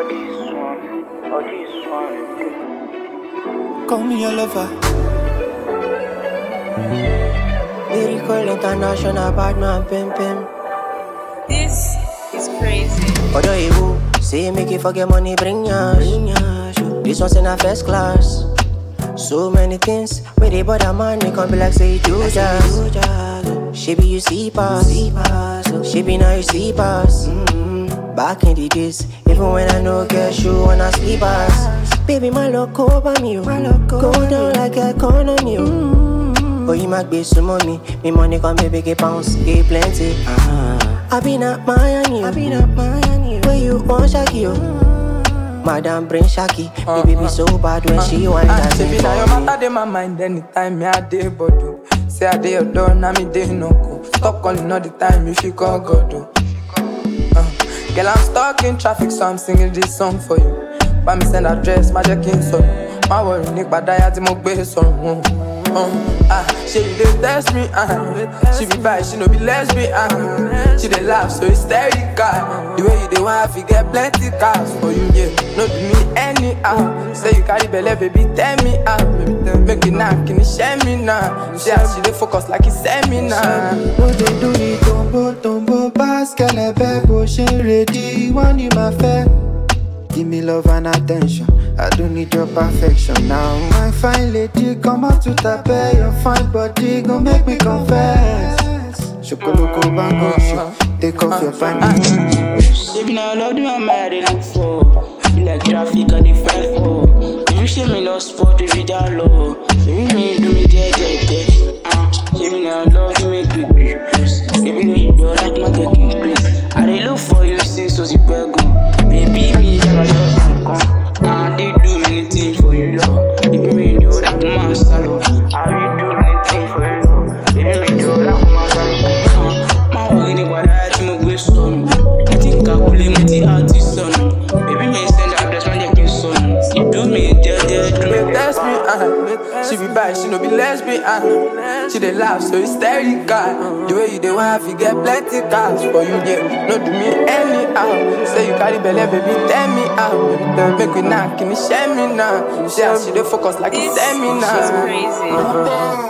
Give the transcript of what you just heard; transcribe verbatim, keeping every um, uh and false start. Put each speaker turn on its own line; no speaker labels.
Call me your lover.
Lyrical international partner, pim pim.
This is crazy.
Odo you say make you forget money, bring yash. This one's in a first class. So many things where they bother man, they can't be like say you do jazz. She be you see pass, she be now you see pass. Mm-hmm. Back in the days, even when I no get shoe when I sleep ass. Baby, my luck over me, go down like a corn on you. Mm-hmm. Oh, you might be some money, me money come baby get pounds, get plenty. Uh-huh. I been at Miami, I been at Miami. Where you want Shaki, mm-hmm. Madam bring Shaki, uh-huh. Baby be so bad when uh-huh. she want that.
Baby, now your matter in my mind anytime me a day bodo. Say I day your door, now me day no go. Stop calling all the time if you call God do. Uh, girl, I'm stuck in traffic, so I'm singing this song for you. But me send address, my checking so. My worry, Nick, but I had to move back so. Um, ah, she dey test me, ah. She be bi, she no be lesbian, ah. She dey laugh, so hysterical. The way you dey want, you get plenty cars for you, yeah. No do me anyhow. Say you carry belle, baby, tell me, ah. Baby, tell me, make it knock, can you share me now? She has, she dey focus like it's seminar.
Oh, they do it, tombo, tombo, pass, qu'elle bebo, she ready, one in my fair. Give me love and attention, I don't need your perfection now. My fine lady, come out to tape. Your fine body gon' make me confess. Chocolate bango, take off your panties.
Baby, now love you, I'm mad they look for. You like traffic, I defend for. If you see me no sport, if you down low. Baby, me do me dead, dead, dead. Baby, now love you, make me please. Baby, you like my taking place. I dey look for you since was you go. Baby, me never just come. Now they do anything for you, love. Baby, me do that man salo. I will do anything for you, love. Baby, me do that man salo. My only nigga that you move with son. I think I will limit the artist son. Baby, me send address when you get son. You do me, dead, dead, do me.
Test me, ah. She be bi, she no be lesbian, ah. She dey laugh, so hysterical. The way you dey want, you get plenty cars for you, yeah. No do me anyhow. Say you carry belle, baby, tell me how. Make we knock, can you share me now? She has, she dey focus like a seminar.
She's crazy.